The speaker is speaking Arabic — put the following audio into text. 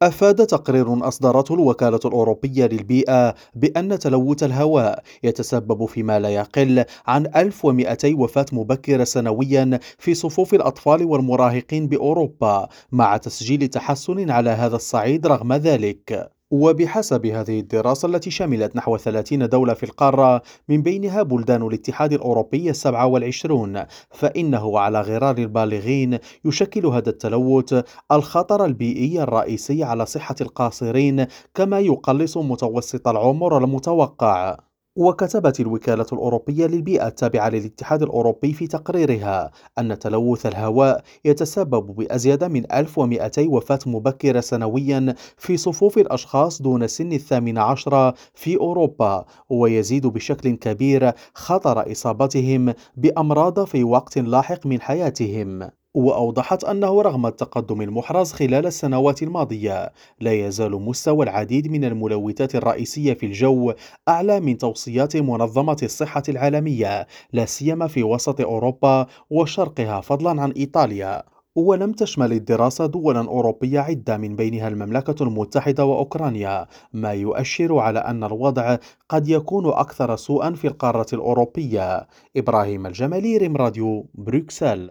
أفاد تقرير أصدرته الوكالة الأوروبية للبيئة بأن تلوث الهواء يتسبب في ما لا يقل عن 1200 وفاة مبكرة سنويا في صفوف الأطفال والمراهقين بأوروبا، مع تسجيل تحسن على هذا الصعيد رغم ذلك. وبحسب هذه الدراسة التي شملت نحو 30 دولة في القارة من بينها بلدان الاتحاد الأوروبي 27، فإنه على غرار البالغين يشكل هذا التلوث الخطر البيئي الرئيسي على صحة القاصرين، كما يقلص متوسط العمر المتوقع. وكتبت الوكالة الأوروبية للبيئة التابعة للاتحاد الأوروبي في تقريرها أن تلوث الهواء يتسبب بأزيد من 1200 وفاة مبكرة سنويا في صفوف الأشخاص دون سن 18 في أوروبا، ويزيد بشكل كبير خطر إصابتهم بأمراض في وقت لاحق من حياتهم. وأوضحت أنه رغم التقدم المحرز خلال السنوات الماضية، لا يزال مستوى العديد من الملوثات الرئيسية في الجو أعلى من توصيات منظمة الصحة العالمية، لا سيما في وسط أوروبا وشرقها فضلا عن إيطاليا. ولم تشمل الدراسة دولا أوروبية عدة من بينها المملكة المتحدة وأوكرانيا، ما يؤشر على أن الوضع قد يكون أكثر سوءا في القارة الأوروبية. إبراهيم الجمالي، ريم راديو، بروكسل.